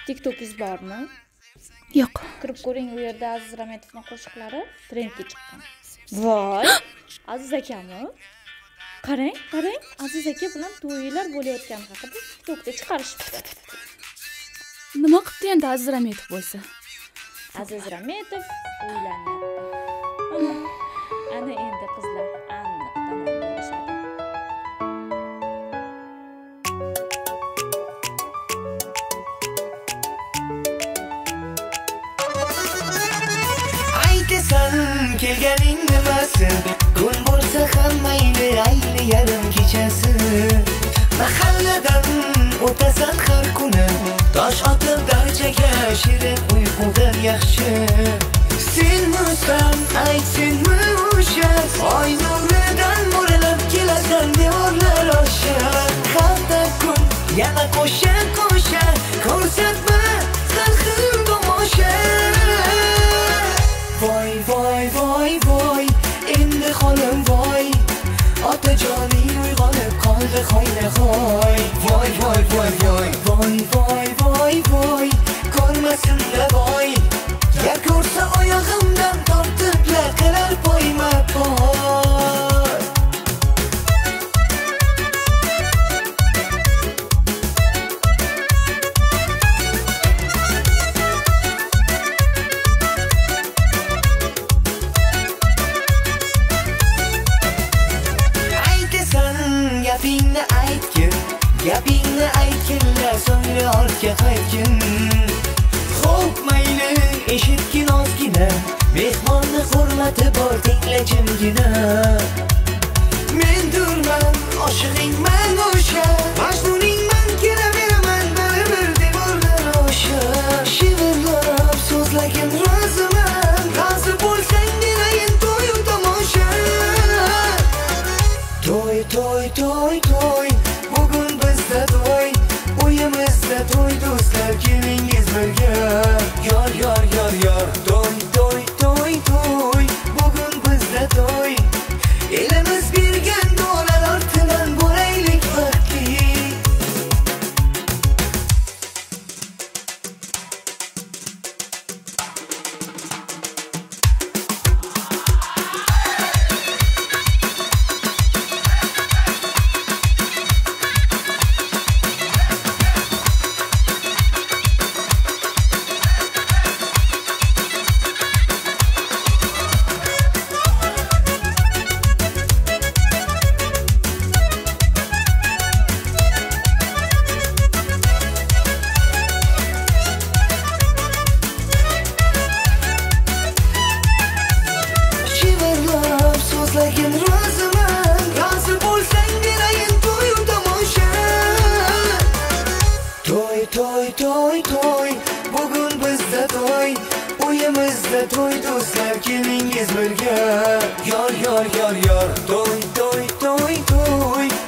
TikTokingiz bormi? Yo'q. Kirib ko'ring, u yerda Aziz Rametovning qo'shiqlari trendga chiqqan. Voy, Aziz akami? Qarang, Aziz aka bilan to'ylar bo'layotgani haqida TikTokda chiqarishibdi. Nima qildi endi Aziz Rametov bo'lsa? Aziz Rametov uylanyapti. Ana endi qizlar aniq tamom bo'lishadi. Aytasan kelganing nimasi? Kun bo'lsa ham mayli, ayli yarim kechasi. Mahalladan o'tasan har kuni, tosh otib darchaga, shirin uyqudan yaxshi. Senmisan, ayt senmi o'sha, oy nuridan mo'ralab kelasan devorlar osha. Hafta kun yana qo'sha, ko'rsatma har xil tomosha. Voy, endi xolim voy, otajoning uyg'onib qoldi hoynahoy. Voy, ko'rmasin-da voy, gar ko'rsa oyog'imdan tortib laqilar poyma-poy. Gapingni aytginlar, so'ngra ortga qaytgin. Xo'p mayli, eshitgin ozgina, mehmonni hurmati bor, tingla jimgina. Men durman, oshig'ingman o'sha, majnuningman, kelaveraman baribir devorlar osha. Shivirlab so'zlagin roziman, rozi bo'lsang derayin to'yu tomosha. To'y, bugun bizda to'y, uyimizda to'y, do'stlar kelingiz birga. Yor, to'y, bugun bizda to'y, elimiz bergan do'lar ortidan bo'laylik baxtli. So'zlagin roziman, rozi bo'lsang derayin to'yu tomosha. To'y, bugun bizda to'y, uyimizda to'y, do'stlar kelingiz birga. Yor, to'y,